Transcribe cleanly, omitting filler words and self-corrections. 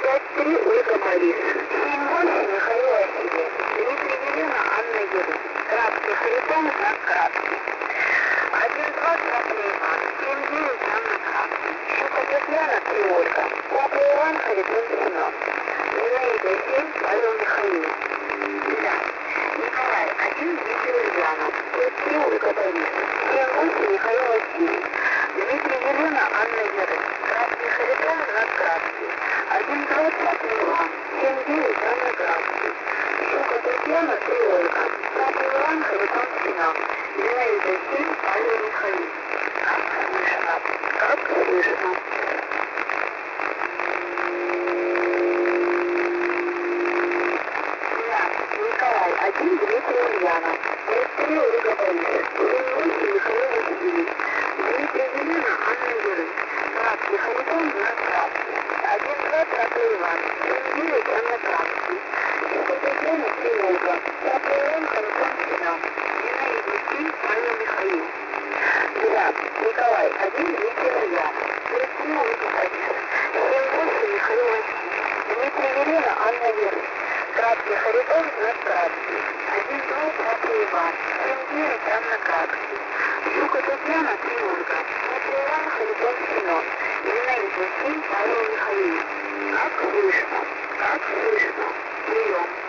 5-3 Ольга Борис. 7-8 Михаил Васильев. Дмитрий Елена Анна Юрий. Крабский Харитон знак Крабский. 1-2 Крабный Иван. 7-9 Анна Крабский. Щука Татьяна 3 Ольга. Кукла Иван Харитон Семен. Зинаида 7 Павел Михаил. Да. Николай 1 Дмитрий Ульянов. 5-3 Ольга Борис. 7-8 Михаил Васильев. Дмитрий Елена Анна Юрий. Крабский Харитон знак Крабский. 1-2 Крабный Иван. 7-9 Анна Крабский. Щука Татьяна 3 Ольга. Крабный Иван Харитон Семен. Зинаида 7 Павел Михаил. Как слышно. Как слышно. Николай 1 Дмитрий Ульянов. 5-3 Ольга Борис. 7-8 Михаил Васильев. Дмитрий Елена Анна Юрий. Крабский Харитон знак Крабский. 1-2 Крабный Иван. 7-9 Анна Крабский. Щука Татьяна 3 Ольга. Крабный Иван Харитон Семен. Зинаида 7 Павел Михаил. Да. Николай 1 Дмитрий Ульянов. 5-3 Ольга Борис. 7-8 Михаил Васильев. Дмитрий Елена Анна Юрий. Крабский Харитон знак Крабский. 1-2 Крабный Иван. 7-9 Анна Крабский. Щука Татьяна 3 Ольга. Дмитрий Иван Харитон Семен. Зинаида 7 Павел Михаил. Как слышно. Как слышно. Прием.